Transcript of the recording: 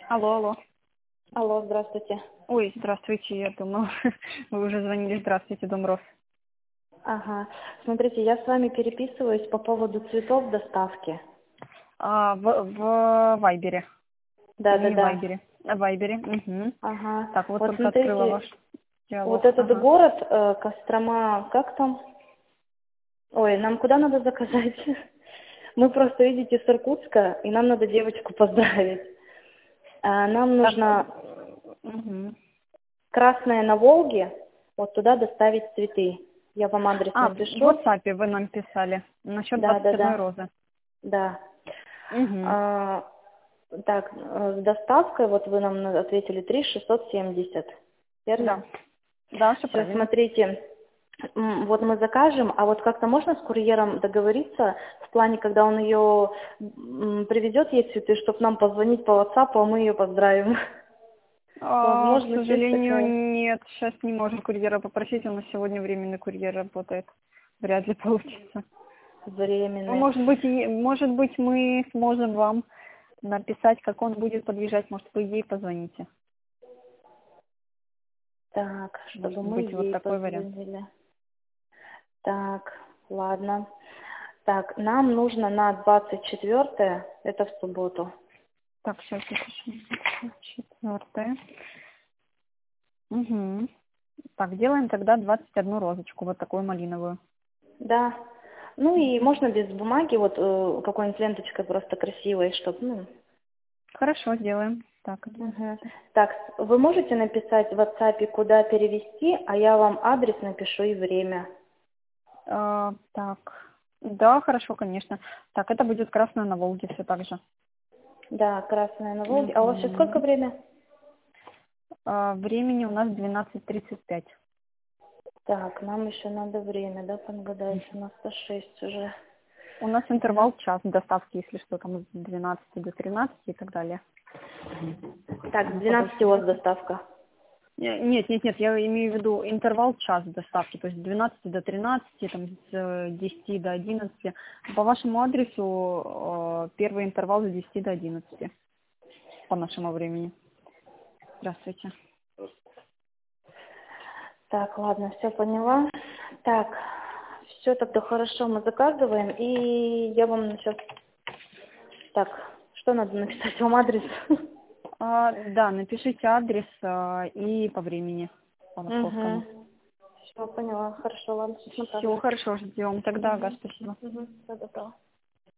Алло, алло. Алло, здравствуйте. Ой, здравствуйте, я думала, вы уже звонили. Здравствуйте, Дом Рос. Ага. Смотрите, я с вами переписываюсь по поводу цветов доставки. В Вайбере. Или не в Да-да-да. Вайбере? В Вайбере. Угу. Ага. Так, вот Вот только открыла смотрите, ваш вот диалог. этот Ага. город, Кострома, как там? Ой, нам куда надо заказать? Мы просто, видите, с Иркутска, и нам надо девочку поздравить. Нам Так, нужно угу. Красное на Волге, вот туда доставить цветы. Я вам адрес В напишу. WhatsApp вы нам писали насчет 21 Да-да-да. розы. Да. Угу. Так, с доставкой, вот вы нам ответили 3 670, верно? Да. Да, все Все, правильно. смотрите, вот мы закажем, а вот как-то можно с курьером договориться в плане, когда он ее привезет ей цветы, чтобы нам позвонить по WhatsApp, а мы ее поздравим. К Возможность есть сожалению, такая? нет, сейчас не можем курьера попросить, у нас сегодня временный курьер работает. Вряд ли получится. Ну, Временный. может быть, мы сможем вам написать, как он будет подъезжать, может, вы ей позвоните. Так, Может чтобы мы быть, вот ей такой вариант. позвонили. Так, ладно. Так, нам нужно на 24-е, это в субботу. Так, сейчас запишем. 4. Угу. Так, делаем тогда 21 розочку, вот такую малиновую. Да. Ну и Мгм. можно без бумаги, вот какой-нибудь ленточкой просто красивой, чтобы, ну. Хорошо, сделаем. Так, Мгм. Так, вы можете написать в WhatsApp, куда перевести, а я вам адрес напишу и время. так. Да, хорошо, конечно. Так, это будет красное на Волге все так же. Да, Красная на Волге. А у вас сейчас сколько Мгм. время? Времени у нас 12:35. Так, нам еще надо время, да, подгадать. У нас 6 уже. У нас интервал час доставки, если что, там с 12 до 13 и так далее. Так, с Ну, 12 у вас подождите. доставка. Нет, я имею в виду интервал час доставки, то есть с 12 до 13, там, с 10 до 11. По вашему адресу первый интервал с 10 до 11 по нашему времени. Здравствуйте. Так, ладно, все поняла. Так, все тогда хорошо, мы заказываем, и я вам сейчас... Так, что надо написать вам адрес? Да, напишите адрес и по времени, по Угу. московскому. Все, поняла. Хорошо, ладно, сейчас Все, направлю. хорошо, ждем. Тогда, ага, Угу. спасибо. Угу. Все, готово.